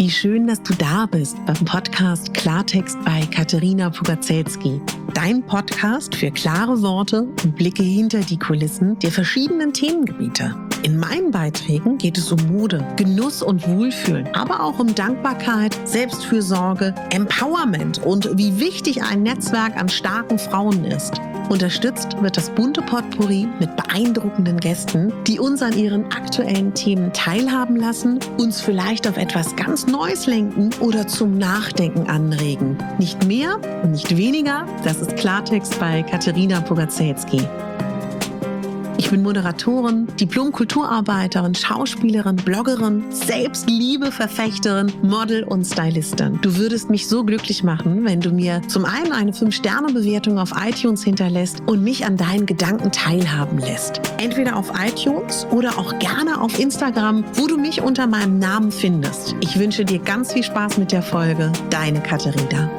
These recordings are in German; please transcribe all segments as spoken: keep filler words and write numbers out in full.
Wie schön, dass du da bist beim Podcast Klartext bei Katerina Pugacelski. Dein Podcast für klare Worte und Blicke hinter die Kulissen der verschiedenen Themengebiete. In meinen Beiträgen geht es um Mode, Genuss und Wohlfühlen, aber auch um Dankbarkeit, Selbstfürsorge, Empowerment und wie wichtig ein Netzwerk an starken Frauen ist. Unterstützt wird das bunte Potpourri mit beeindruckenden Gästen, die uns an ihren aktuellen Themen teilhaben lassen, uns vielleicht auf etwas ganz Neues lenken oder zum Nachdenken anregen. Nicht mehr und nicht weniger, das ist Klartext bei Katerina Pugacelski. Ich bin Moderatorin, Diplom-Kulturarbeiterin, Schauspielerin, Bloggerin, Selbstliebe-Verfechterin, Model und Stylistin. Du würdest mich so glücklich machen, wenn du mir zum einen eine fünf Sterne Bewertung auf iTunes hinterlässt und mich an deinen Gedanken teilhaben lässt. Entweder auf iTunes oder auch gerne auf Instagram, wo du mich unter meinem Namen findest. Ich wünsche dir ganz viel Spaß mit der Folge. Deine Katerina.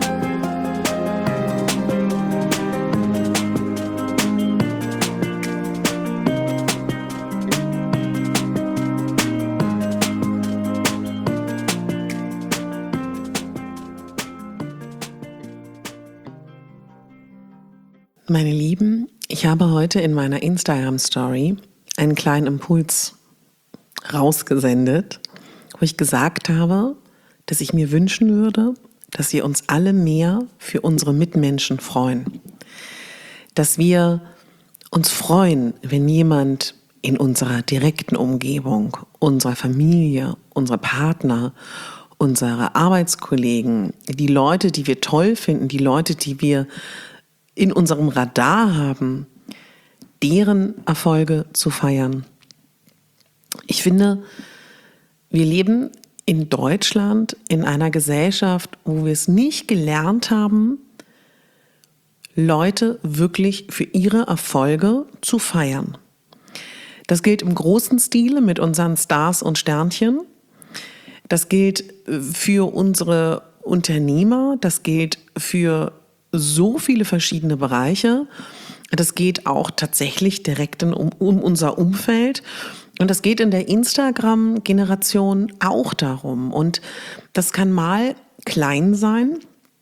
Meine Lieben, ich habe heute in meiner Instagram-Story einen kleinen Impuls rausgesendet, wo ich gesagt habe, dass ich mir wünschen würde, dass wir uns alle mehr für unsere Mitmenschen freuen. Dass wir uns freuen, wenn jemand in unserer direkten Umgebung, unserer Familie, unserer Partner, unsere Arbeitskollegen, die Leute, die wir toll finden, die Leute, die wir in unserem Radar haben, deren Erfolge zu feiern. Ich finde, wir leben in Deutschland in einer Gesellschaft, wo wir es nicht gelernt haben, Leute wirklich für ihre Erfolge zu feiern. Das gilt im großen Stile mit unseren Stars und Sternchen. Das gilt für unsere Unternehmer. Das gilt für so viele verschiedene Bereiche. Das geht auch tatsächlich direkt in, um, um unser Umfeld. Und das geht in der Instagram-Generation auch darum. Und das kann mal klein sein,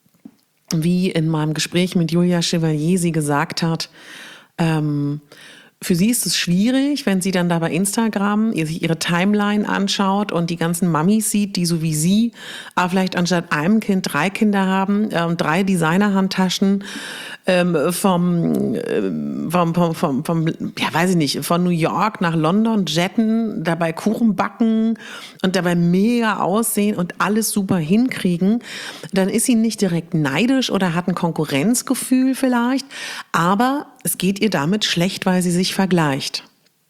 wie in meinem Gespräch mit Julia Chevalier sie gesagt hat, ähm, für sie ist es schwierig, wenn sie dann da bei Instagram sich ihre Timeline anschaut und die ganzen Mamis sieht, die so wie sie, aber vielleicht anstatt einem Kind drei Kinder haben, ähm, drei Designerhandtaschen ähm, vom, ähm, vom, vom, vom, vom, ja weiß ich nicht, von New York nach London jetten, dabei Kuchen backen und dabei mega aussehen und alles super hinkriegen, dann ist sie nicht direkt neidisch oder hat ein Konkurrenzgefühl vielleicht, aber es geht ihr damit schlecht, weil sie sich vergleicht.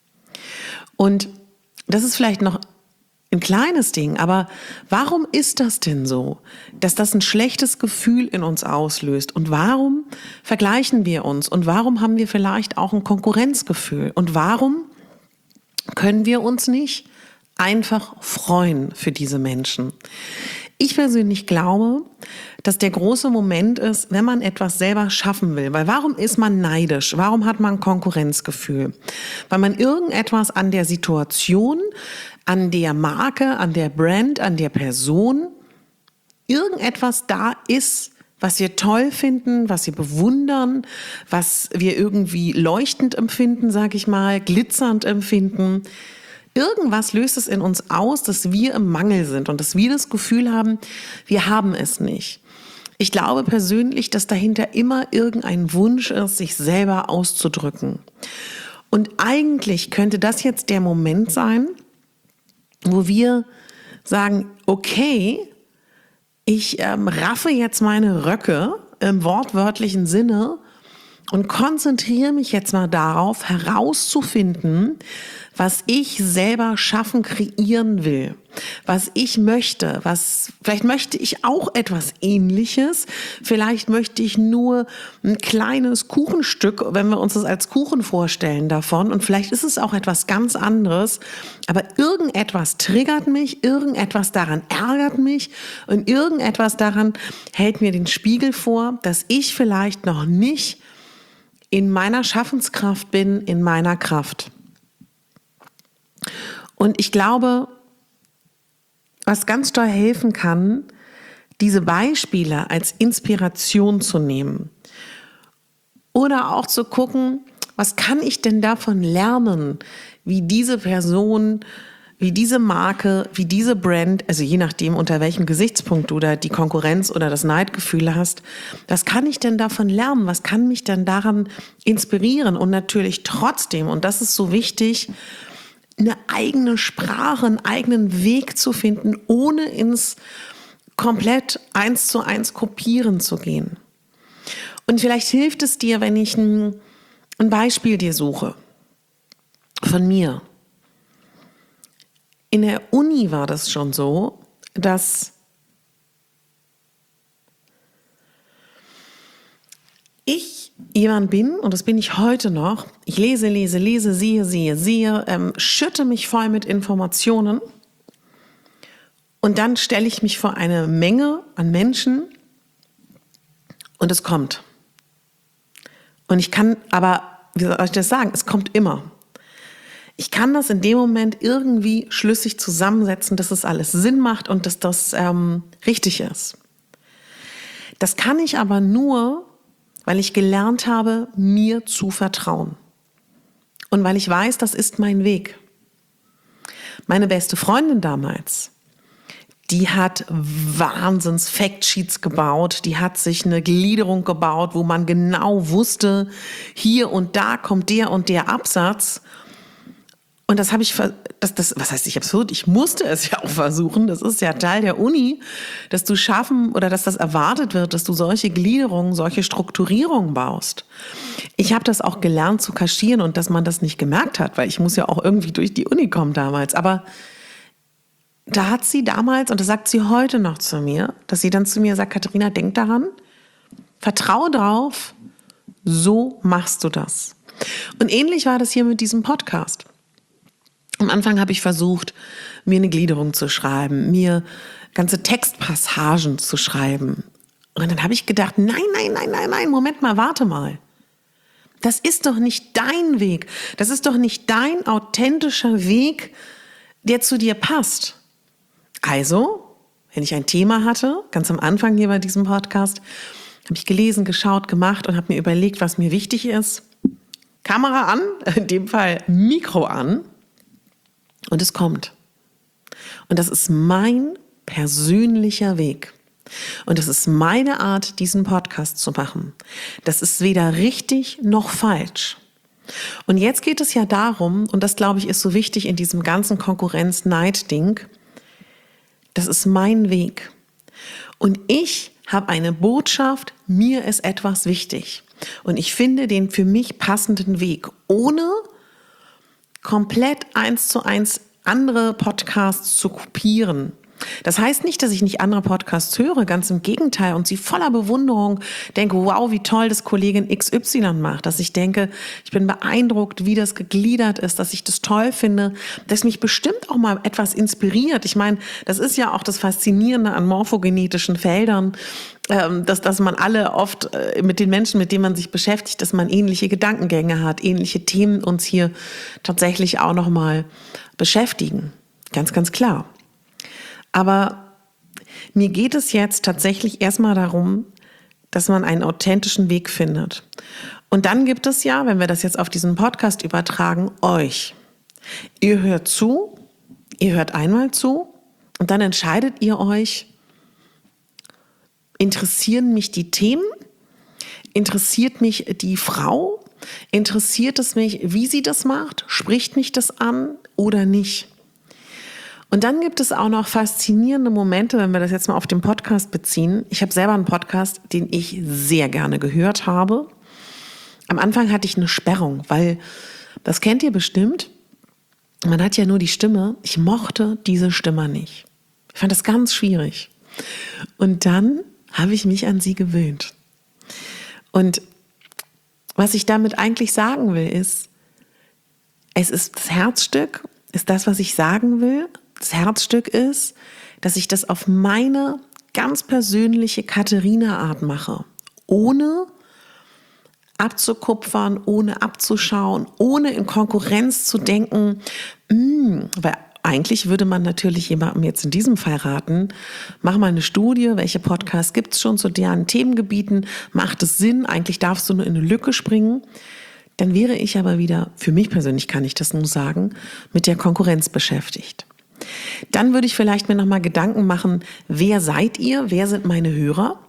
Und das ist vielleicht noch ein kleines Ding, aber warum ist das denn so, dass das ein schlechtes Gefühl in uns auslöst? Und warum vergleichen wir uns? Und warum haben wir vielleicht auch ein Konkurrenzgefühl? Und warum können wir uns nicht einfach freuen für diese Menschen? Ich persönlich glaube, dass der große Moment ist, wenn man etwas selber schaffen will. Weil warum ist man neidisch? Warum hat man Konkurrenzgefühl? Weil man irgendetwas an der Situation, an der Marke, an der Brand, an der Person, irgendetwas da ist, was wir toll finden, was wir bewundern, was wir irgendwie leuchtend empfinden, sag ich mal, glitzernd empfinden. Irgendwas löst es in uns aus, dass wir im Mangel sind und dass wir das Gefühl haben, wir haben es nicht. Ich glaube persönlich, dass dahinter immer irgendein Wunsch ist, sich selber auszudrücken. Und eigentlich könnte das jetzt der Moment sein, wo wir sagen, okay, ich ähm, raffe jetzt meine Röcke im wortwörtlichen Sinne und konzentriere mich jetzt mal darauf, herauszufinden, was ich selber schaffen, kreieren will, was ich möchte, was, vielleicht möchte ich auch etwas Ähnliches, vielleicht möchte ich nur ein kleines Kuchenstück, wenn wir uns das als Kuchen vorstellen davon, und vielleicht ist es auch etwas ganz anderes, aber irgendetwas triggert mich, irgendetwas daran ärgert mich und irgendetwas daran hält mir den Spiegel vor, dass ich vielleicht noch nicht in meiner Schaffenskraft bin, in meiner Kraft. Und ich glaube, was ganz doll helfen kann, diese Beispiele als Inspiration zu nehmen. Oder auch zu gucken, was kann ich denn davon lernen, wie diese Person, wie diese Marke, wie diese Brand, also je nachdem, unter welchem Gesichtspunkt du da die Konkurrenz oder das Neidgefühl hast, was kann ich denn davon lernen? Was kann mich denn daran inspirieren? Und natürlich trotzdem, und das ist so wichtig, eine eigene Sprache, einen eigenen Weg zu finden, ohne ins komplett eins zu eins kopieren zu gehen. Und vielleicht hilft es dir, wenn ich ein, ein Beispiel dir suche von mir. In der Uni war das schon so, dass ich jemand bin, und das bin ich heute noch, ich lese, lese, lese, sehe, sehe, sehe, ähm, schütte mich voll mit Informationen und dann stelle ich mich vor eine Menge an Menschen und es kommt. Und ich kann aber, wie soll ich das sagen, es kommt immer. Ich kann das in dem Moment irgendwie schlüssig zusammensetzen, dass es alles Sinn macht und dass das ähm, richtig ist. Das kann ich aber nur, weil ich gelernt habe, mir zu vertrauen. Und weil ich weiß, das ist mein Weg. Meine beste Freundin damals, die hat Wahnsinns Factsheets gebaut, die hat sich eine Gliederung gebaut, wo man genau wusste, hier und da kommt der und der Absatz. Und das habe ich, das, das, was heißt, ich habe es, ich musste es ja auch versuchen. Das ist ja Teil der Uni, dass du schaffen oder dass das erwartet wird, dass du solche Gliederungen, solche Strukturierungen baust. Ich habe das auch gelernt zu kaschieren und dass man das nicht gemerkt hat, weil ich muss ja auch irgendwie durch die Uni kommen damals. Aber da hat sie damals, und das sagt sie heute noch zu mir, dass sie dann zu mir sagt, Katharina, denk daran, vertraue drauf, so machst du das. Und ähnlich war das hier mit diesem Podcast. Am Anfang habe ich versucht, mir eine Gliederung zu schreiben, mir ganze Textpassagen zu schreiben. Und dann habe ich gedacht, nein, nein, nein, nein, nein, Moment mal, warte mal. Das ist doch nicht dein Weg. Das ist doch nicht dein authentischer Weg, der zu dir passt. Also, wenn ich ein Thema hatte, ganz am Anfang hier bei diesem Podcast, habe ich gelesen, geschaut, gemacht und habe mir überlegt, was mir wichtig ist. Kamera an, in dem Fall Mikro an. Und es kommt. Und das ist mein persönlicher Weg. Und das ist meine Art, diesen Podcast zu machen. Das ist weder richtig noch falsch. Und jetzt geht es ja darum, und das glaube ich ist so wichtig in diesem ganzen Konkurrenz-Neid-Ding, das ist mein Weg. Und ich habe eine Botschaft, mir ist etwas wichtig. Und ich finde den für mich passenden Weg, ohne komplett eins zu eins andere Podcasts zu kopieren. Das heißt nicht, dass ich nicht andere Podcasts höre, ganz im Gegenteil, und sie voller Bewunderung denke, wow, wie toll das Kollegin X Y macht, dass ich denke, ich bin beeindruckt, wie das gegliedert ist, dass ich das toll finde, dass mich bestimmt auch mal etwas inspiriert. Ich meine, das ist ja auch das Faszinierende an morphogenetischen Feldern, dass, dass man alle oft mit den Menschen, mit denen man sich beschäftigt, dass man ähnliche Gedankengänge hat, ähnliche Themen uns hier tatsächlich auch nochmal beschäftigen. Ganz, ganz klar. Aber mir geht es jetzt tatsächlich erstmal darum, dass man einen authentischen Weg findet. Und dann gibt es ja, wenn wir das jetzt auf diesen Podcast übertragen, euch. Ihr hört zu, ihr hört einmal zu und dann entscheidet ihr euch, interessieren mich die Themen? Interessiert mich die Frau? Interessiert es mich, wie sie das macht? Spricht mich das an oder nicht? Und dann gibt es auch noch faszinierende Momente, wenn wir das jetzt mal auf den Podcast beziehen. Ich habe selber einen Podcast, den ich sehr gerne gehört habe. Am Anfang hatte ich eine Sperrung, weil, das kennt ihr bestimmt, man hat ja nur die Stimme. Ich mochte diese Stimme nicht. Ich fand das ganz schwierig. Und dann habe ich mich an sie gewöhnt. Und was ich damit eigentlich sagen will, ist, es ist das Herzstück, ist das, was ich sagen will. Das Herzstück ist, dass ich das auf meine ganz persönliche Katharina-Art mache. Ohne abzukupfern, ohne abzuschauen, ohne in Konkurrenz zu denken. Mh, weil eigentlich würde man natürlich jemandem jetzt in diesem Fall raten, mach mal eine Studie, welche Podcasts gibt es schon zu deren Themengebieten, macht es Sinn, eigentlich darfst du nur in eine Lücke springen. Dann wäre ich aber wieder, für mich persönlich kann ich das nur sagen, mit der Konkurrenz beschäftigt. Dann würde ich vielleicht mir nochmal Gedanken machen, wer seid ihr, wer sind meine Hörer?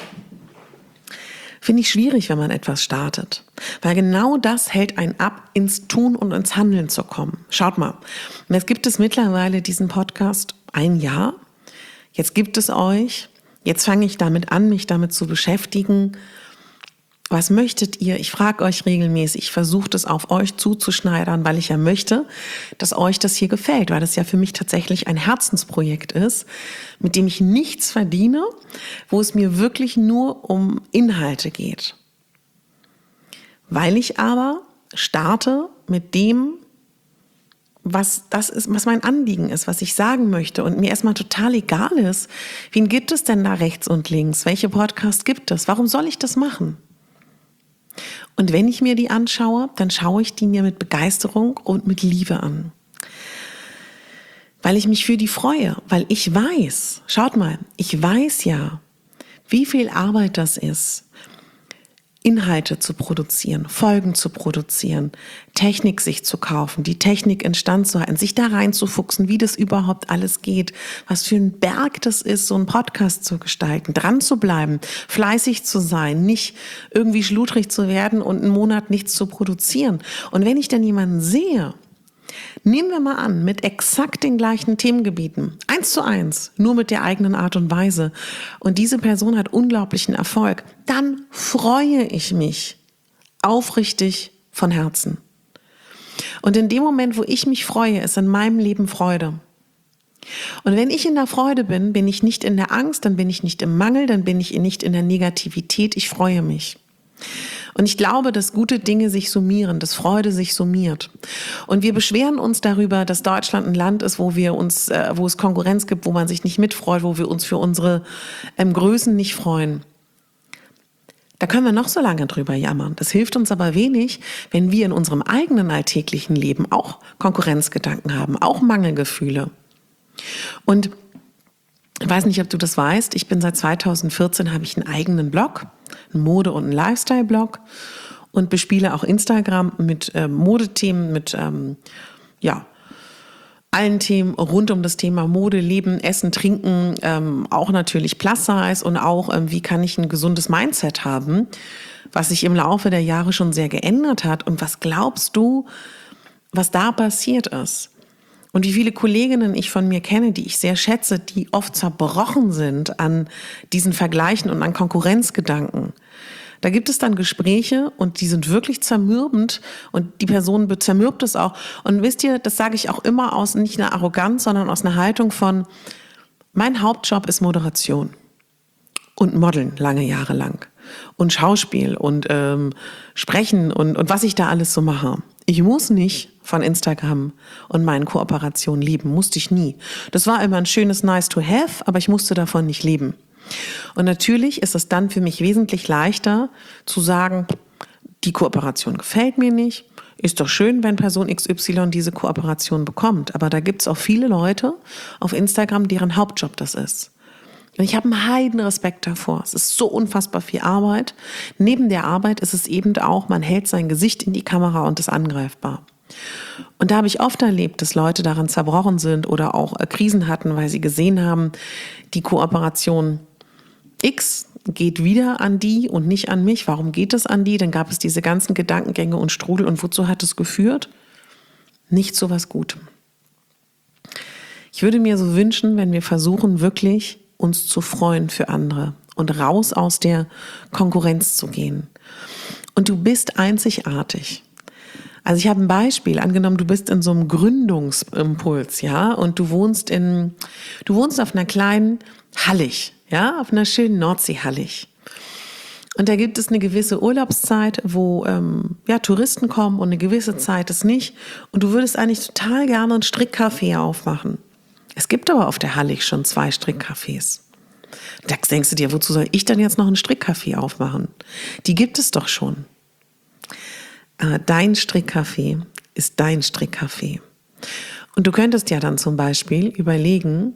Finde ich schwierig, wenn man etwas startet, weil genau das hält einen ab, ins Tun und ins Handeln zu kommen. Schaut mal, jetzt gibt es mittlerweile diesen Podcast ein Jahr, jetzt gibt es euch, jetzt fange ich damit an, mich damit zu beschäftigen. Was möchtet ihr? Ich frage euch regelmäßig, ich versuche das auf euch zuzuschneidern, weil ich ja möchte, dass euch das hier gefällt, weil das ja für mich tatsächlich ein Herzensprojekt ist, mit dem ich nichts verdiene, wo es mir wirklich nur um Inhalte geht. Weil ich aber starte mit dem, was das ist, was mein Anliegen ist, was ich sagen möchte und mir erstmal total egal ist, wen gibt es denn da rechts und links? Welche Podcasts gibt es? Warum soll ich das machen? Und wenn ich mir die anschaue, dann schaue ich die mir mit Begeisterung und mit Liebe an. Weil ich mich für die freue, weil ich weiß, schaut mal, ich weiß ja, wie viel Arbeit das ist, Inhalte zu produzieren, Folgen zu produzieren, Technik sich zu kaufen, die Technik instand zu halten, sich da reinzufuchsen, wie das überhaupt alles geht, was für ein Berg das ist, so einen Podcast zu gestalten, dran zu bleiben, fleißig zu sein, nicht irgendwie schludrig zu werden und einen Monat nichts zu produzieren. Und wenn ich dann jemanden sehe, nehmen wir mal an, mit exakt den gleichen Themengebieten, eins zu eins, nur mit der eigenen Art und Weise, und diese Person hat unglaublichen Erfolg, dann freue ich mich aufrichtig von Herzen. Und in dem Moment, wo ich mich freue, ist in meinem Leben Freude. Und wenn ich in der Freude bin, bin ich nicht in der Angst, dann bin ich nicht im Mangel, dann bin ich nicht in der Negativität, ich freue mich. Und ich glaube, dass gute Dinge sich summieren, dass Freude sich summiert. Und wir beschweren uns darüber, dass Deutschland ein Land ist, wo wir uns, äh, wo es Konkurrenz gibt, wo man sich nicht mitfreut, wo wir uns für unsere ähm, Größen nicht freuen. Da können wir noch so lange drüber jammern. Das hilft uns aber wenig, wenn wir in unserem eigenen alltäglichen Leben auch Konkurrenzgedanken haben, auch Mangelgefühle. Und ich weiß nicht, ob du das weißt, ich bin seit zweitausendvierzehn, habe ich einen eigenen Blog, einen Mode- und einen Lifestyle-Blog, und bespiele auch Instagram mit äh, Modethemen, mit ähm, ja, allen Themen rund um das Thema Mode, Leben, Essen, Trinken, ähm, auch natürlich Plus-Size und auch, ähm, wie kann ich ein gesundes Mindset haben, was sich im Laufe der Jahre schon sehr geändert hat. Und was glaubst du, was da passiert ist? Und wie viele Kolleginnen ich von mir kenne, die ich sehr schätze, die oft zerbrochen sind an diesen Vergleichen und an Konkurrenzgedanken. Da gibt es dann Gespräche und die sind wirklich zermürbend und die Person zermürbt es auch. Und wisst ihr, das sage ich auch immer aus nicht einer Arroganz, sondern aus einer Haltung von, mein Hauptjob ist Moderation und Modeln lange Jahre lang und Schauspiel und ähm, Sprechen und, und was ich da alles so mache. Ich muss nicht von Instagram und meinen Kooperationen leben, musste ich nie. Das war immer ein schönes Nice to have, aber ich musste davon nicht leben. Und natürlich ist es dann für mich wesentlich leichter zu sagen, die Kooperation gefällt mir nicht, ist doch schön, wenn Person X Y diese Kooperation bekommt. Aber da gibt es auch viele Leute auf Instagram, deren Hauptjob das ist. Und ich habe einen Heidenrespekt davor. Es ist so unfassbar viel Arbeit. Neben der Arbeit ist es eben auch, man hält sein Gesicht in die Kamera und ist angreifbar. Und da habe ich oft erlebt, dass Leute daran zerbrochen sind oder auch Krisen hatten, weil sie gesehen haben, die Kooperation X geht wieder an die und nicht an mich. Warum geht es an die? Dann gab es diese ganzen Gedankengänge und Strudel. Und wozu hat es geführt? Nicht zu was Gutem. Ich würde mir so wünschen, wenn wir versuchen, wirklich uns zu freuen für andere und raus aus der Konkurrenz zu gehen. Und du bist einzigartig. Also ich habe ein Beispiel, angenommen, du bist in so einem Gründungsimpuls, ja, und du wohnst in, du wohnst auf einer kleinen Hallig, ja, auf einer schönen Nordsee-Hallig. Und da gibt es eine gewisse Urlaubszeit, wo ähm, ja, Touristen kommen und eine gewisse Zeit ist nicht. Und du würdest eigentlich total gerne ein Strickcafé aufmachen. Es gibt aber auf der Hallig schon zwei Strickcafés. Da denkst du dir, wozu soll ich dann jetzt noch ein Strickcafé aufmachen? Die gibt es doch schon. Äh, dein Strickcafé ist dein Strickcafé. Und du könntest ja dann zum Beispiel überlegen,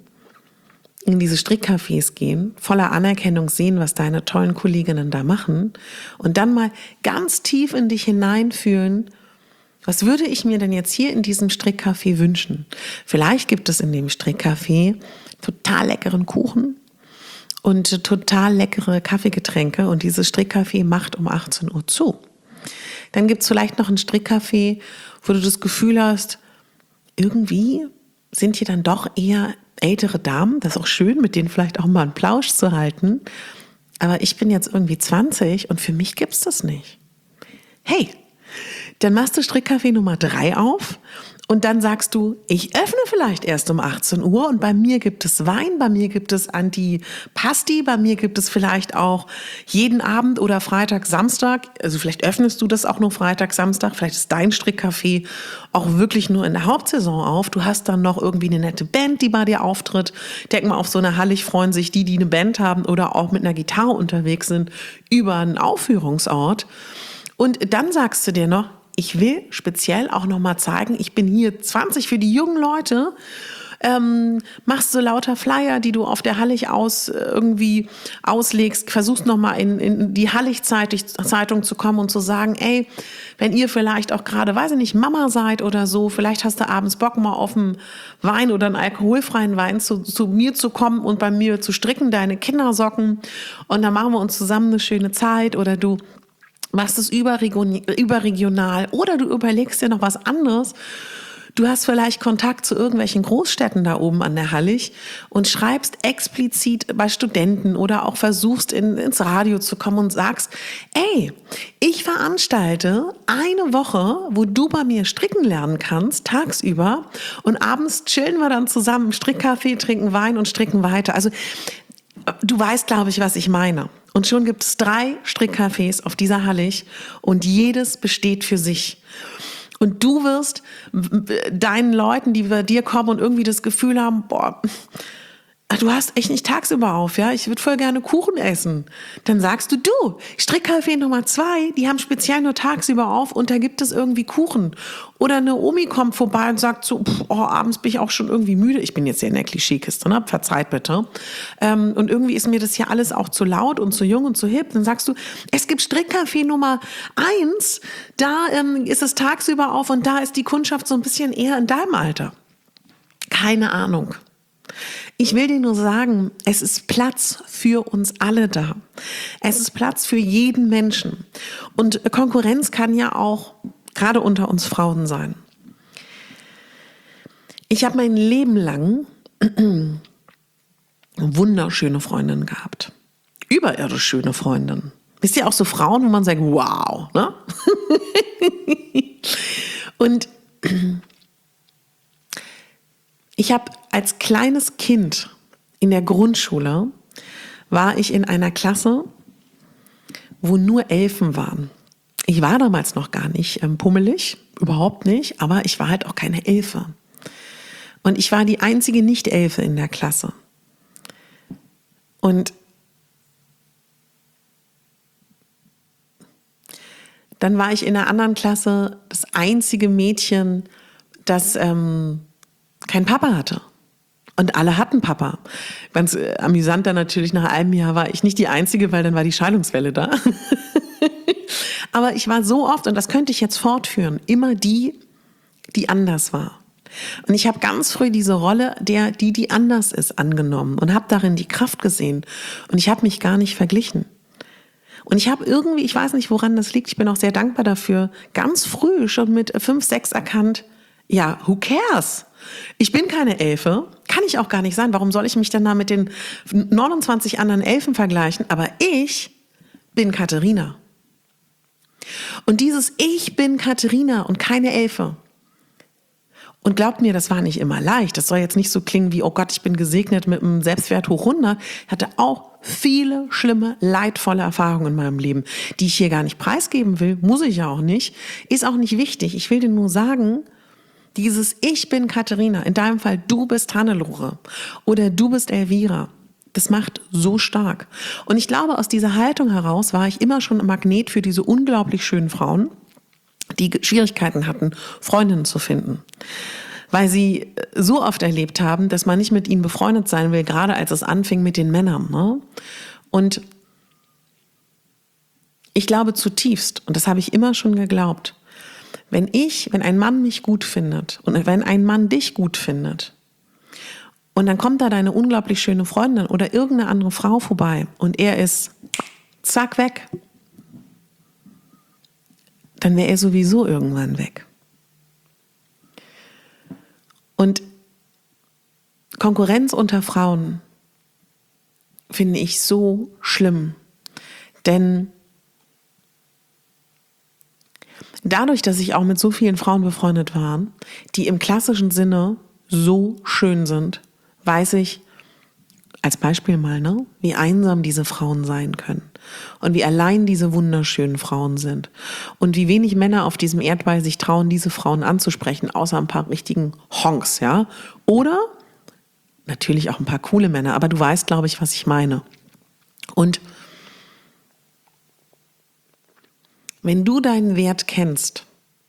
in diese Strickcafés gehen, voller Anerkennung sehen, was deine tollen Kolleginnen da machen und dann mal ganz tief in dich hineinfühlen, was würde ich mir denn jetzt hier in diesem Strickcafé wünschen? Vielleicht gibt es in dem Strickcafé total leckeren Kuchen und total leckere Kaffeegetränke und dieses Strickcafé macht um achtzehn Uhr zu. Dann gibt es vielleicht noch ein Strickcafé, wo du das Gefühl hast, irgendwie sind hier dann doch eher ältere Damen, das ist auch schön, mit denen vielleicht auch mal einen Plausch zu halten. Aber ich bin jetzt irgendwie zwanzig und für mich gibt's das nicht. Hey, dann machst du Strickcafé Nummer drei auf und dann sagst du, ich öffne vielleicht erst um achtzehn Uhr und bei mir gibt es Wein, bei mir gibt es Antipasti, bei mir gibt es vielleicht auch jeden Abend oder Freitag, Samstag, also vielleicht öffnest du das auch nur Freitag, Samstag, vielleicht ist dein Strickcafé auch wirklich nur in der Hauptsaison auf. Du hast dann noch irgendwie eine nette Band, die bei dir auftritt. Denk mal, auf so einer Hallig freuen sich die, die eine Band haben oder auch mit einer Gitarre unterwegs sind, über einen Aufführungsort. Und dann sagst du dir noch, ich will speziell auch noch mal zeigen, ich bin hier zwanzig für die jungen Leute. Ähm, machst so lauter Flyer, die du auf der Hallig aus irgendwie auslegst, versuchst noch mal in, in die Hallig-Zeitung zu kommen und zu sagen, ey, wenn ihr vielleicht auch gerade, weiß ich nicht, Mama seid oder so, vielleicht hast du abends Bock mal auf einen Wein oder einen alkoholfreien Wein zu, zu mir zu kommen und bei mir zu stricken, deine Kindersocken und dann machen wir uns zusammen eine schöne Zeit oder du machst es überregional oder du überlegst dir noch was anderes. Du hast vielleicht Kontakt zu irgendwelchen Großstädten da oben an der Hallig und schreibst explizit bei Studenten oder auch versuchst in, ins Radio zu kommen und sagst, ey, ich veranstalte eine Woche, wo du bei mir stricken lernen kannst, tagsüber und abends chillen wir dann zusammen im Strickcafé, trinken Wein und stricken weiter. Also du weißt, glaube ich, was ich meine. Und schon gibt es drei Strickcafés auf dieser Hallig und jedes besteht für sich. Und du wirst deinen Leuten, die bei dir kommen und irgendwie das Gefühl haben, boah, du hast echt nicht tagsüber auf, ja, ich würde voll gerne Kuchen essen. Dann sagst du, du, Strickcafé Nummer zwei, die haben speziell nur tagsüber auf und da gibt es irgendwie Kuchen. Oder eine Omi kommt vorbei und sagt so, pff, oh, abends bin ich auch schon irgendwie müde. Ich bin jetzt hier in der Klischeekiste, ne? Verzeiht bitte. Ähm, und irgendwie ist mir das hier alles auch zu laut und zu jung und zu hip. Dann sagst du, es gibt Strickcafé Nummer eins, da ähm, ist es tagsüber auf und da ist die Kundschaft so ein bisschen eher in deinem Alter. Keine Ahnung. Ich will dir nur sagen, es ist Platz für uns alle da. Es ist Platz für jeden Menschen. Und Konkurrenz kann ja auch gerade unter uns Frauen sein. Ich habe mein Leben lang wunderschöne Freundinnen gehabt. Überirdisch schöne Freundinnen. Wisst ihr, auch so Frauen, wo man sagt, wow, ne? Und ich habe als kleines Kind in der Grundschule, war ich in einer Klasse, wo nur Elfen waren. Ich war damals noch gar nicht ähm, pummelig, überhaupt nicht, aber ich war halt auch keine Elfe. Und ich war die einzige Nicht-Elfe in der Klasse. Und dann war ich in einer anderen Klasse das einzige Mädchen, das ähm, keinen Papa hatte. Und alle hatten Papa. Ganz äh, amüsant dann natürlich, nach einem Jahr war ich nicht die Einzige, weil dann war die Scheidungswelle da. Aber ich war so oft, und das könnte ich jetzt fortführen, immer die, die anders war. Und ich habe ganz früh diese Rolle der, die, die anders ist, angenommen und habe darin die Kraft gesehen. Und ich habe mich gar nicht verglichen. Und ich habe irgendwie, ich weiß nicht, woran das liegt, ich bin auch sehr dankbar dafür, ganz früh schon mit fünf, sechs erkannt, ja, who cares? Ich bin keine Elfe, kann ich auch gar nicht sein. Warum soll ich mich denn da mit den neunundzwanzig anderen Elfen vergleichen? Aber ich bin Katharina. Und dieses Ich bin Katharina und keine Elfe. Und glaubt mir, das war nicht immer leicht. Das soll jetzt nicht so klingen wie, oh Gott, ich bin gesegnet mit einem Selbstwert hoch hundert. Ich hatte auch viele schlimme, leidvolle Erfahrungen in meinem Leben, die ich hier gar nicht preisgeben will. Muss ich ja auch nicht. Ist auch nicht wichtig. Ich will dir nur sagen, dieses Ich bin Katharina, in deinem Fall du bist Hannelore oder du bist Elvira, das macht so stark. Und ich glaube, aus dieser Haltung heraus war ich immer schon ein Magnet für diese unglaublich schönen Frauen, die Schwierigkeiten hatten, Freundinnen zu finden. weil sie so oft erlebt haben, dass man nicht mit ihnen befreundet sein will, gerade als es anfing mit den Männern. Ne? Und ich glaube zutiefst, und das habe ich immer schon geglaubt, wenn ich, wenn ein Mann mich gut findet und wenn ein Mann dich gut findet und dann kommt da deine unglaublich schöne Freundin oder irgendeine andere Frau vorbei und er ist zack weg, dann wäre er sowieso irgendwann weg. Und Konkurrenz unter Frauen finde ich so schlimm, denn dadurch, dass ich auch mit so vielen Frauen befreundet war, die im klassischen Sinne so schön sind, weiß ich, als Beispiel mal, ne, wie einsam diese Frauen sein können und wie allein diese wunderschönen Frauen sind und wie wenig Männer auf diesem Erdball sich trauen, diese Frauen anzusprechen, außer ein paar richtigen Honks, ja, oder natürlich auch ein paar coole Männer, aber du weißt, glaube ich, was ich meine. Und wenn du deinen Wert kennst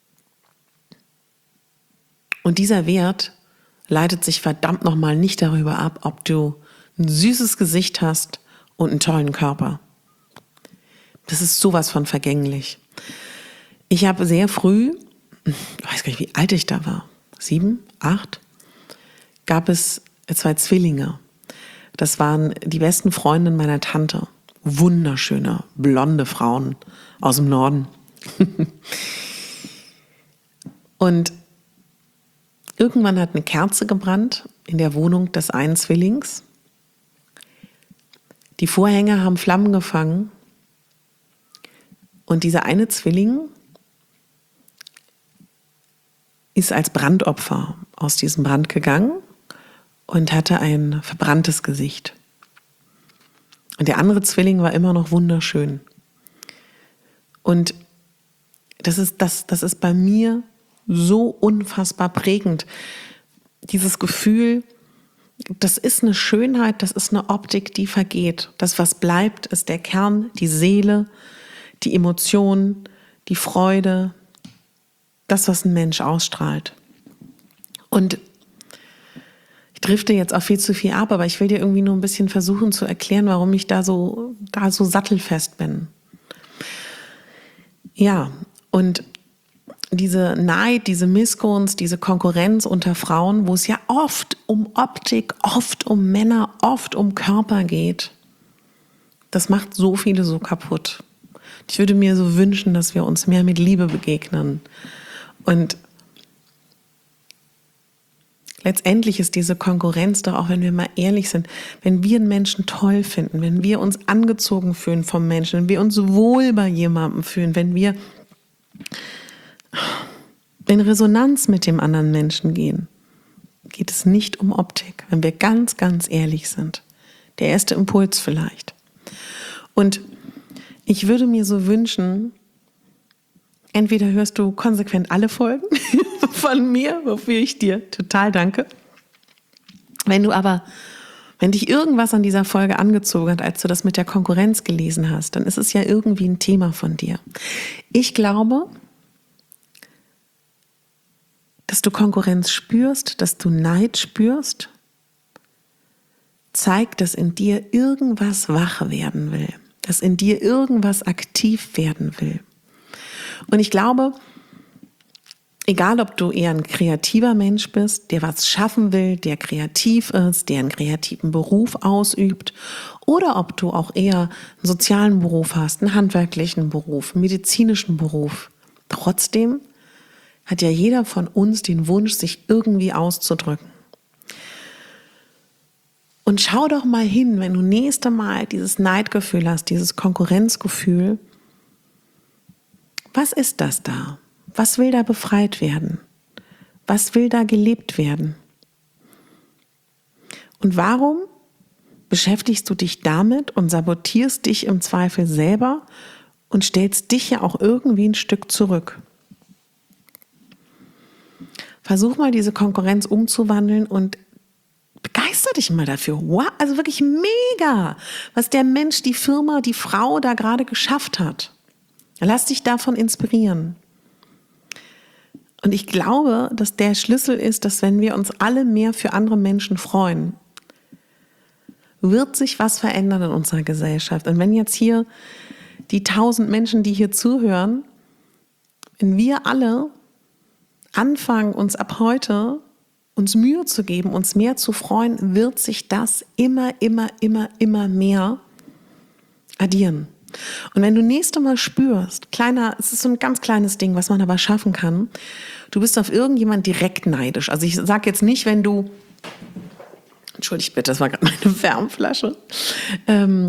und dieser Wert leitet sich verdammt nochmal nicht darüber ab, ob du ein süßes Gesicht hast und einen tollen Körper. Das ist sowas von vergänglich. Ich habe sehr früh, ich weiß gar nicht, wie alt ich da war, sieben, acht, gab es zwei Zwillinge. Das waren die besten Freundinnen meiner Tante. Wunderschöne, blonde Frauen aus dem Norden. Und irgendwann hat eine Kerze gebrannt in der Wohnung des einen Zwillings. Die Vorhänge haben Flammen gefangen. Und dieser eine Zwilling ist als Brandopfer aus diesem Brand gegangen und hatte ein verbranntes Gesicht. Und der andere Zwilling war immer noch wunderschön. Und das ist, das, das ist bei mir so unfassbar prägend. Dieses Gefühl, das ist eine Schönheit, das ist eine Optik, die vergeht. Das, was bleibt, ist der Kern, die Seele, die Emotion, die Freude, das, was ein Mensch ausstrahlt. Und ich drifte jetzt auch viel zu viel ab, aber ich will dir irgendwie nur ein bisschen versuchen zu erklären, warum ich da so, da so sattelfest bin. Ja, und diese Neid, diese Missgunst, diese Konkurrenz unter Frauen, wo es ja oft um Optik, oft um Männer, oft um Körper geht, das macht so viele so kaputt. Ich würde mir so wünschen, dass wir uns mehr mit Liebe begegnen. Und letztendlich ist diese Konkurrenz doch, auch wenn wir mal ehrlich sind, wenn wir einen Menschen toll finden, wenn wir uns angezogen fühlen vom Menschen, wenn wir uns wohl bei jemandem fühlen, wenn wir in Resonanz mit dem anderen Menschen gehen, geht es nicht um Optik, wenn wir ganz, ganz ehrlich sind. Der erste Impuls vielleicht. Und ich würde mir so wünschen, entweder hörst du konsequent alle Folgen von mir, wofür ich dir total danke. Wenn du aber, wenn dich irgendwas an dieser Folge angezogen hat, als du das mit der Konkurrenz gelesen hast, dann ist es ja irgendwie ein Thema von dir. Ich glaube, dass du Konkurrenz spürst, dass du Neid spürst, zeigt, dass in dir irgendwas wach werden will, dass in dir irgendwas aktiv werden will. Und ich glaube, egal ob du eher ein kreativer Mensch bist, der was schaffen will, der kreativ ist, der einen kreativen Beruf ausübt, oder ob du auch eher einen sozialen Beruf hast, einen handwerklichen Beruf, einen medizinischen Beruf, trotzdem hat ja jeder von uns den Wunsch, sich irgendwie auszudrücken. Und schau doch mal hin, wenn du nächste Mal dieses Neidgefühl hast, dieses Konkurrenzgefühl, was ist das da? Was will da befreit werden? Was will da gelebt werden? Und warum beschäftigst du dich damit und sabotierst dich im Zweifel selber und stellst dich ja auch irgendwie ein Stück zurück? Versuch mal, diese Konkurrenz umzuwandeln und begeister dich mal dafür. Wow, also wirklich mega, was der Mensch, die Firma, die Frau da gerade geschafft hat. Lass dich davon inspirieren. Und ich glaube, dass der Schlüssel ist, dass wenn wir uns alle mehr für andere Menschen freuen, wird sich was verändern in unserer Gesellschaft. Und wenn jetzt hier die tausend Menschen, die hier zuhören, wenn wir alle anfangen, uns ab heute uns Mühe zu geben, uns mehr zu freuen, wird sich das immer, immer, immer, immer mehr addieren. Und wenn du nächste Mal spürst, kleiner, es ist so ein ganz kleines Ding, was man aber schaffen kann, du bist auf irgendjemand direkt neidisch. Also ich sage jetzt nicht, wenn du, entschuldigt bitte, das war gerade meine Wärmflasche, ähm,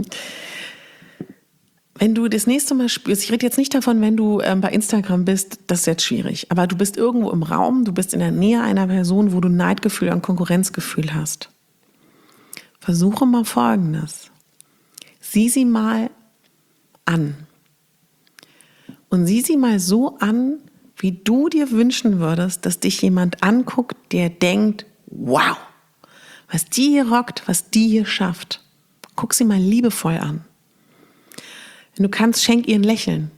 wenn du das nächste Mal spürst, ich rede jetzt nicht davon, wenn du ähm, bei Instagram bist, das ist jetzt schwierig, aber du bist irgendwo im Raum, du bist in der Nähe einer Person, wo du Neidgefühl und Konkurrenzgefühl hast. Versuche mal Folgendes. Sieh sie mal an. Und sieh sie mal so an, wie du dir wünschen würdest, dass dich jemand anguckt, der denkt, wow, was die hier rockt, was die hier schafft. Guck sie mal liebevoll an. Wenn du kannst, schenk ihr ein Lächeln.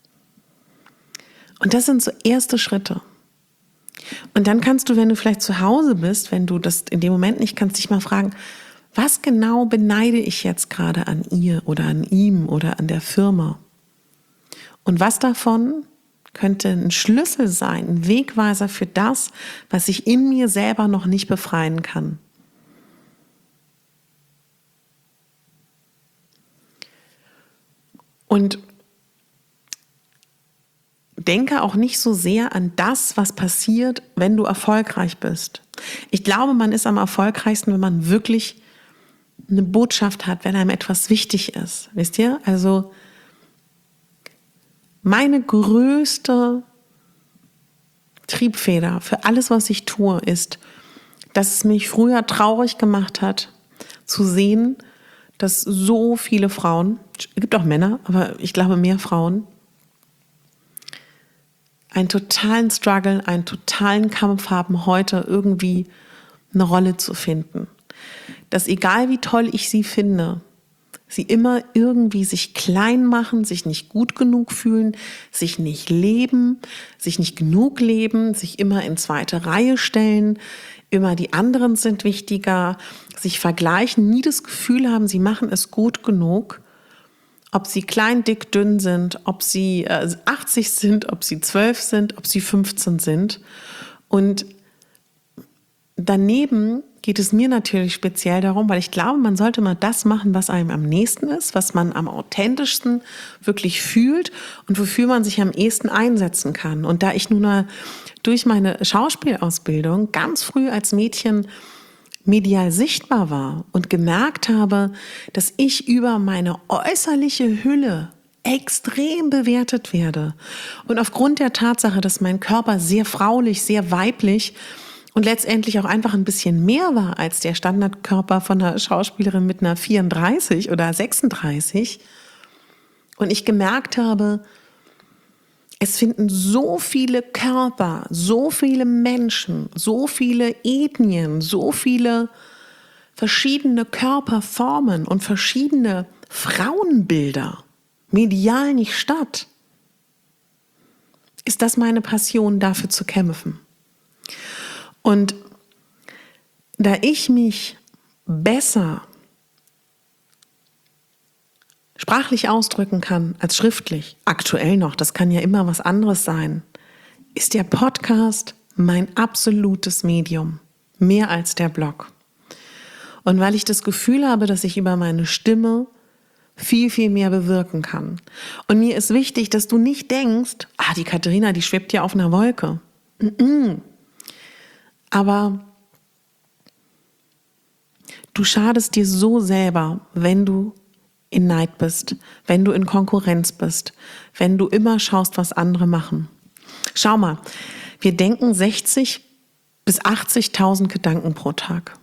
Und das sind so erste Schritte. Und dann kannst du, wenn du vielleicht zu Hause bist, wenn du das in dem Moment nicht kannst, dich mal fragen, was genau beneide ich jetzt gerade an ihr oder an ihm oder an der Firma? Und was davon könnte ein Schlüssel sein, ein Wegweiser für das, was ich in mir selber noch nicht befreien kann? Und denke auch nicht so sehr an das, was passiert, wenn du erfolgreich bist. Ich glaube, man ist am erfolgreichsten, wenn man wirklich eine Botschaft hat, wenn einem etwas wichtig ist. Wisst ihr? Also meine größte Triebfeder für alles, was ich tue, ist, dass es mich früher traurig gemacht hat, zu sehen, dass so viele Frauen, es gibt auch Männer, aber ich glaube mehr Frauen, einen totalen Struggle, einen totalen Kampf haben, heute irgendwie eine Rolle zu finden. Dass egal wie toll ich sie finde, sie immer irgendwie sich klein machen, sich nicht gut genug fühlen, sich nicht leben, sich nicht genug leben, sich immer in zweite Reihe stellen, immer die anderen sind wichtiger, sich vergleichen, nie das Gefühl haben, sie machen es gut genug, ob sie klein, dick, dünn sind, ob sie äh, achtzig sind, ob sie zwölf sind, ob sie fünfzehn sind. Und daneben geht es mir natürlich speziell darum, weil ich glaube, man sollte mal das machen, was einem am nächsten ist, was man am authentischsten wirklich fühlt und wofür man sich am ehesten einsetzen kann. Und da ich nun mal durch meine Schauspielausbildung ganz früh als Mädchen medial sichtbar war und gemerkt habe, dass ich über meine äußerliche Hülle extrem bewertet werde. Und aufgrund der Tatsache, dass mein Körper sehr fraulich, sehr weiblich und letztendlich auch einfach ein bisschen mehr war als der Standardkörper von einer Schauspielerin mit einer vierunddreißig oder sechsunddreißig. Und ich gemerkt habe, es finden so viele Körper, so viele Menschen, so viele Ethnien, so viele verschiedene Körperformen und verschiedene Frauenbilder medial nicht statt. Ist das meine Passion, dafür zu kämpfen? Und da ich mich besser sprachlich ausdrücken kann als schriftlich, aktuell noch, das kann ja immer was anderes sein, ist der Podcast mein absolutes Medium, mehr als der Blog. Und weil ich das Gefühl habe, dass ich über meine Stimme viel, viel mehr bewirken kann. Und mir ist wichtig, dass du nicht denkst, ah, die Katharina, die schwebt ja auf einer Wolke. Mm-mm. Aber du schadest dir so selber, wenn du in Neid bist, wenn du in Konkurrenz bist, wenn du immer schaust, was andere machen. Schau mal, wir denken sechzig bis achtzigtausend Gedanken pro Tag.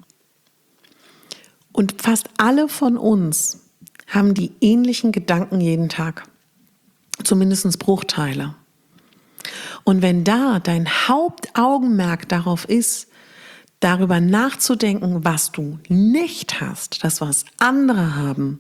Und fast alle von uns haben die ähnlichen Gedanken jeden Tag. Zumindest Bruchteile. Und wenn da dein Hauptaugenmerk darauf ist, darüber nachzudenken, was du nicht hast, das, was andere haben,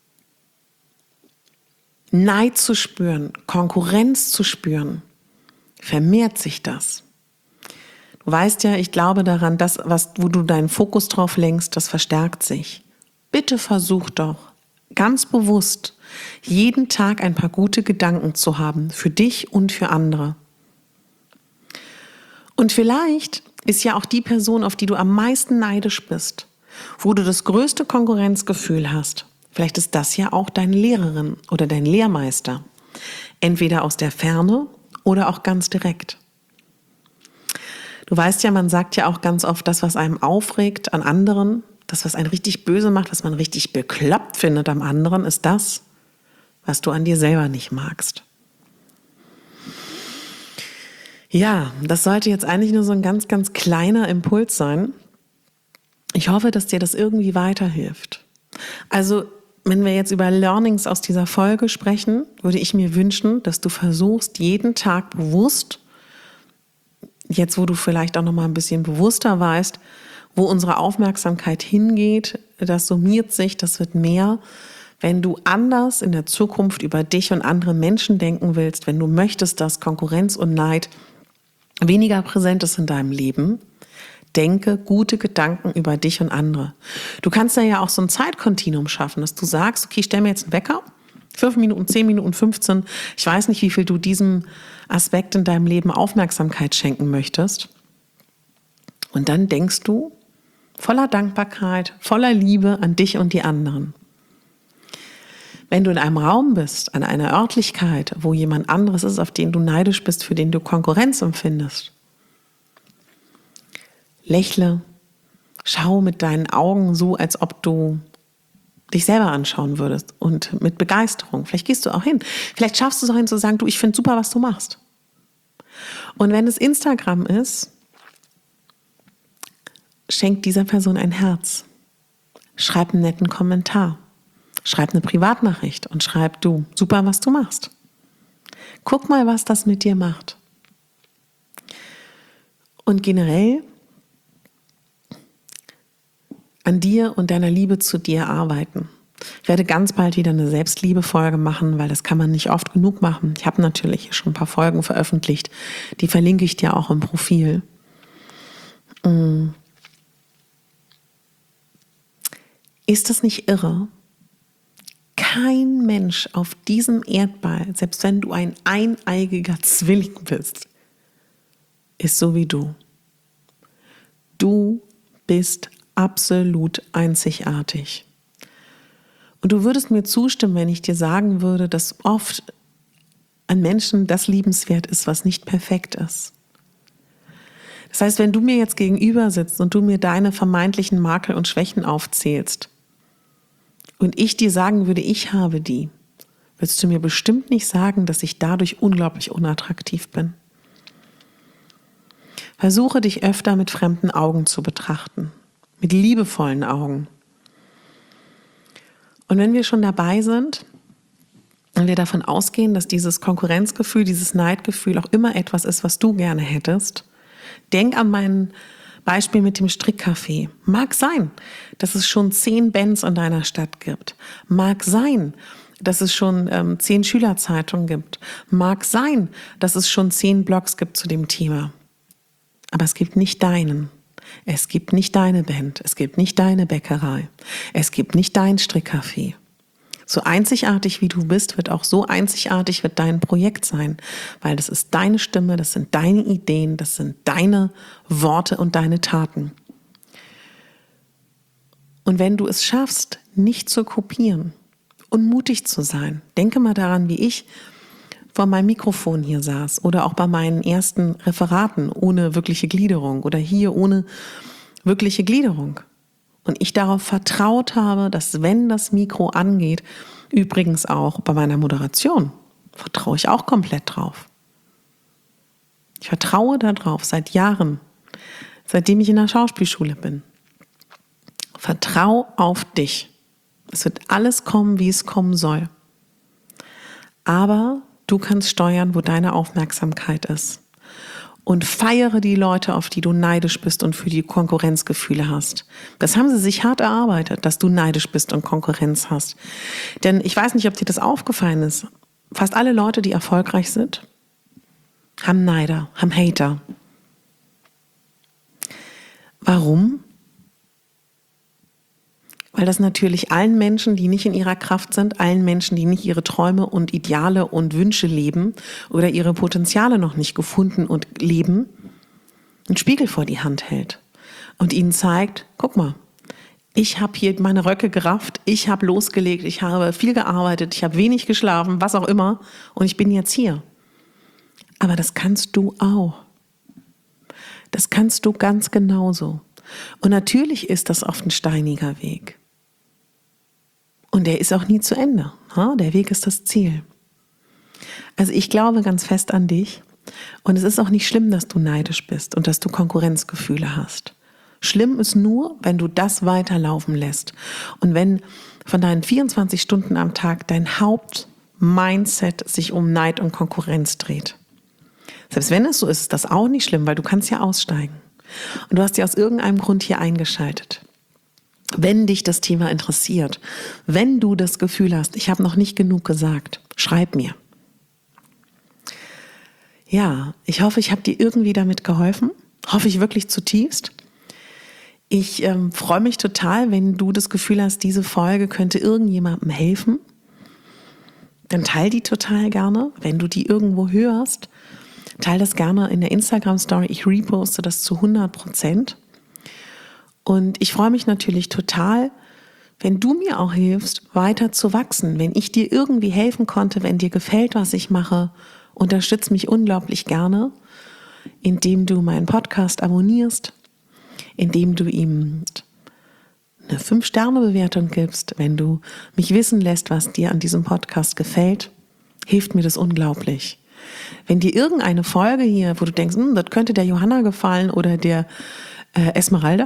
Neid zu spüren, Konkurrenz zu spüren, vermehrt sich das. Du weißt ja, ich glaube daran, das, was, wo du deinen Fokus drauf lenkst, das verstärkt sich. Bitte versuch doch, ganz bewusst, jeden Tag ein paar gute Gedanken zu haben, für dich und für andere. Und vielleicht ist ja auch die Person, auf die du am meisten neidisch bist, wo du das größte Konkurrenzgefühl hast. Vielleicht ist das ja auch deine Lehrerin oder dein Lehrmeister. Entweder aus der Ferne oder auch ganz direkt. Du weißt ja, man sagt ja auch ganz oft, das, was einem aufregt an anderen, das, was einen richtig böse macht, was man richtig bekloppt findet am anderen, ist das, was du an dir selber nicht magst. Ja, das sollte jetzt eigentlich nur so ein ganz, ganz kleiner Impuls sein. Ich hoffe, dass dir das irgendwie weiterhilft. Also, wenn wir jetzt über Learnings aus dieser Folge sprechen, würde ich mir wünschen, dass du versuchst, jeden Tag bewusst, jetzt wo du vielleicht auch noch mal ein bisschen bewusster weißt, wo unsere Aufmerksamkeit hingeht, das summiert sich, das wird mehr. Wenn du anders in der Zukunft über dich und andere Menschen denken willst, wenn du möchtest, dass Konkurrenz und Neid weniger präsent ist in deinem Leben, denke gute Gedanken über dich und andere. Du kannst da ja auch so ein Zeitkontinuum schaffen, dass du sagst, okay, ich stelle mir jetzt einen Wecker, fünf Minuten, zehn Minuten, fünfzehn. Ich weiß nicht, wie viel du diesem Aspekt in deinem Leben Aufmerksamkeit schenken möchtest. Und dann denkst du voller Dankbarkeit, voller Liebe an dich und die anderen. Wenn du in einem Raum bist, an einer Örtlichkeit, wo jemand anderes ist, auf den du neidisch bist, für den du Konkurrenz empfindest, lächle, schau mit deinen Augen so, als ob du dich selber anschauen würdest und mit Begeisterung. Vielleicht gehst du auch hin. Vielleicht schaffst du es auch hin zu sagen, du, ich finde super, was du machst. Und wenn es Instagram ist, schenk dieser Person ein Herz. Schreib einen netten Kommentar. Schreib eine Privatnachricht und schreib, du, super, was du machst. Guck mal, was das mit dir macht. Und generell an dir und deiner Liebe zu dir arbeiten. Ich werde ganz bald wieder eine Selbstliebe-Folge machen, weil das kann man nicht oft genug machen. Ich habe natürlich schon ein paar Folgen veröffentlicht, die verlinke ich dir auch im Profil. Ist das nicht irre? Kein Mensch auf diesem Erdball, selbst wenn du ein eineigiger Zwilling bist, ist so wie du. Du bist absolut einzigartig. Und du würdest mir zustimmen, wenn ich dir sagen würde, dass oft an Menschen das liebenswert ist, was nicht perfekt ist. Das heißt, wenn du mir jetzt gegenüber sitzt und du mir deine vermeintlichen Makel und Schwächen aufzählst und ich dir sagen würde, ich habe die, würdest du mir bestimmt nicht sagen, dass ich dadurch unglaublich unattraktiv bin. Versuche dich öfter mit fremden Augen zu betrachten. Mit liebevollen Augen. Und wenn wir schon dabei sind, wenn wir davon ausgehen, dass dieses Konkurrenzgefühl, dieses Neidgefühl auch immer etwas ist, was du gerne hättest, denk an mein Beispiel mit dem Strickcafé. Mag sein, dass es schon zehn Bands in deiner Stadt gibt. Mag sein, dass es schon ähm, zehn Schülerzeitungen gibt. Mag sein, dass es schon zehn Blogs gibt zu dem Thema. Aber es gibt nicht deinen. Es gibt nicht deine Band, es gibt nicht deine Bäckerei, es gibt nicht dein Strickcafé. So einzigartig wie du bist, wird auch so einzigartig wird dein Projekt sein, weil das ist deine Stimme, das sind deine Ideen, das sind deine Worte und deine Taten. Und wenn du es schaffst, nicht zu kopieren und mutig zu sein, denke mal daran, wie ich vor meinem Mikrofon hier saß oder auch bei meinen ersten Referaten ohne wirkliche Gliederung oder hier ohne wirkliche Gliederung. Und ich darauf vertraut habe, dass wenn das Mikro angeht, übrigens auch bei meiner Moderation, vertraue ich auch komplett drauf. Ich vertraue darauf seit Jahren, seitdem ich in der Schauspielschule bin. Vertrau auf dich. Es wird alles kommen, wie es kommen soll. Aber du kannst steuern, wo deine Aufmerksamkeit ist. Und feiere die Leute, auf die du neidisch bist und für die Konkurrenzgefühle hast. Das haben sie sich hart erarbeitet, dass du neidisch bist und Konkurrenz hast. Denn ich weiß nicht, ob dir das aufgefallen ist. Fast alle Leute, die erfolgreich sind, haben Neider, haben Hater. Warum? Weil das natürlich allen Menschen, die nicht in ihrer Kraft sind, allen Menschen, die nicht ihre Träume und Ideale und Wünsche leben oder ihre Potenziale noch nicht gefunden und leben, einen Spiegel vor die Hand hält und ihnen zeigt, guck mal, ich habe hier meine Röcke gerafft, ich habe losgelegt, ich habe viel gearbeitet, ich habe wenig geschlafen, was auch immer, und ich bin jetzt hier. Aber das kannst du auch. Das kannst du ganz genauso. Und natürlich ist das oft ein steiniger Weg. Und der ist auch nie zu Ende. Der Weg ist das Ziel. Also ich glaube ganz fest an dich. Und es ist auch nicht schlimm, dass du neidisch bist und dass du Konkurrenzgefühle hast. Schlimm ist nur, wenn du das weiterlaufen lässt. Und wenn von deinen vierundzwanzig Stunden am Tag dein Hauptmindset sich um Neid und Konkurrenz dreht. Selbst wenn es so ist, ist das auch nicht schlimm, weil du kannst ja aussteigen. Und du hast ja aus irgendeinem Grund hier eingeschaltet. Wenn dich das Thema interessiert, wenn du das Gefühl hast, ich habe noch nicht genug gesagt, schreib mir. Ja, ich hoffe, ich habe dir irgendwie damit geholfen. Hoffe ich wirklich zutiefst. Ich ähm, freue mich total, wenn du das Gefühl hast, diese Folge könnte irgendjemandem helfen. Dann teil die total gerne. Wenn du die irgendwo hörst, teil das gerne in der Instagram-Story. Ich reposte das zu hundert Prozent. Und ich freue mich natürlich total, wenn du mir auch hilfst, weiter zu wachsen. Wenn ich dir irgendwie helfen konnte, wenn dir gefällt, was ich mache, unterstütze mich unglaublich gerne, indem du meinen Podcast abonnierst, indem du ihm eine fünf Sterne Bewertung gibst, wenn du mich wissen lässt, was dir an diesem Podcast gefällt, hilft mir das unglaublich. Wenn dir irgendeine Folge hier, wo du denkst, hm, das könnte der Johanna gefallen oder der äh, Esmeralda,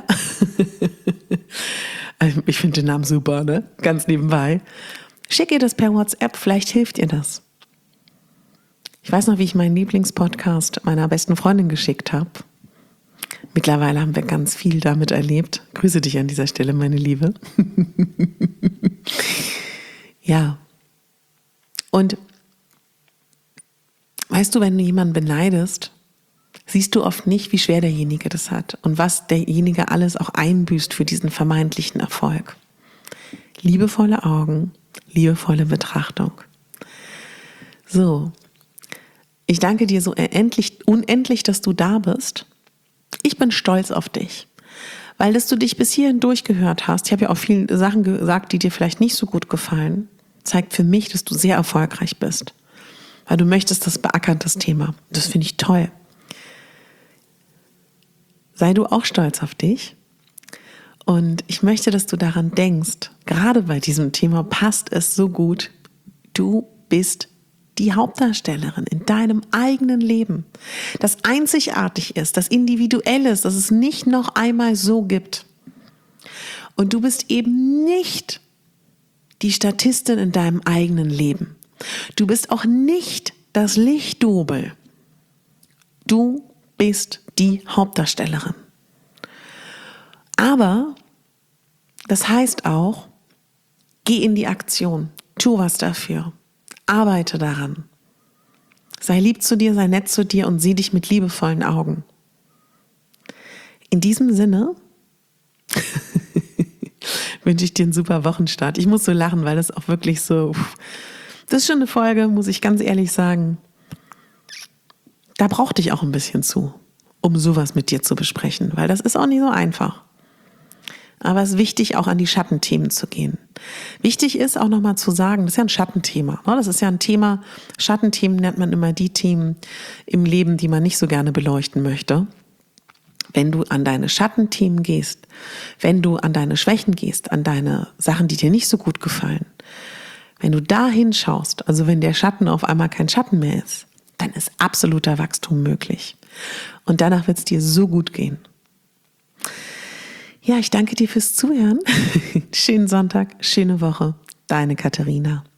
ich finde den Namen super, ne? Ganz nebenbei, schick ihr das per WhatsApp, vielleicht hilft ihr das. Ich weiß noch, wie ich meinen Lieblingspodcast meiner besten Freundin geschickt habe. Mittlerweile haben wir ganz viel damit erlebt. Grüße dich an dieser Stelle, meine Liebe. Ja. Und weißt du, wenn du jemanden beneidest, siehst du oft nicht, wie schwer derjenige das hat und was derjenige alles auch einbüßt für diesen vermeintlichen Erfolg. Liebevolle Augen, liebevolle Betrachtung. So, ich danke dir so unendlich, unendlich, dass du da bist. Ich bin stolz auf dich, weil dass du dich bis hierhin durchgehört hast. Ich habe ja auch viele Sachen gesagt, die dir vielleicht nicht so gut gefallen. Zeigt für mich, dass du sehr erfolgreich bist, weil du möchtest das beackern, das Thema. Das finde ich toll. Sei du auch stolz auf dich. Und ich möchte, dass du daran denkst, gerade bei diesem Thema passt es so gut, du bist die Hauptdarstellerin in deinem eigenen Leben. Das einzigartig ist, das individuell ist, dass es nicht noch einmal so gibt. Und du bist eben nicht die Statistin in deinem eigenen Leben. Du bist auch nicht das Lichtdubel. Du bist die Hauptdarstellerin. Aber das heißt auch, geh in die Aktion, tu was dafür, arbeite daran. Sei lieb zu dir, sei nett zu dir und sieh dich mit liebevollen Augen. In diesem Sinne wünsche ich dir einen super Wochenstart. Ich muss so lachen, weil das auch wirklich so, das ist schon eine Folge, muss ich ganz ehrlich sagen, da brauchte ich auch ein bisschen zu, um sowas mit dir zu besprechen, weil das ist auch nicht so einfach. Aber es ist wichtig, auch an die Schattenthemen zu gehen. Wichtig ist auch nochmal zu sagen, das ist ja ein Schattenthema. Das ist ja ein Thema, Schattenthemen nennt man immer die Themen im Leben, die man nicht so gerne beleuchten möchte. Wenn du an deine Schattenthemen gehst, wenn du an deine Schwächen gehst, an deine Sachen, die dir nicht so gut gefallen, wenn du da hinschaust, also wenn der Schatten auf einmal kein Schatten mehr ist, dann ist absoluter Wachstum möglich. Und danach wird es dir so gut gehen. Ja, ich danke dir fürs Zuhören. Schönen Sonntag, schöne Woche. Deine Katharina.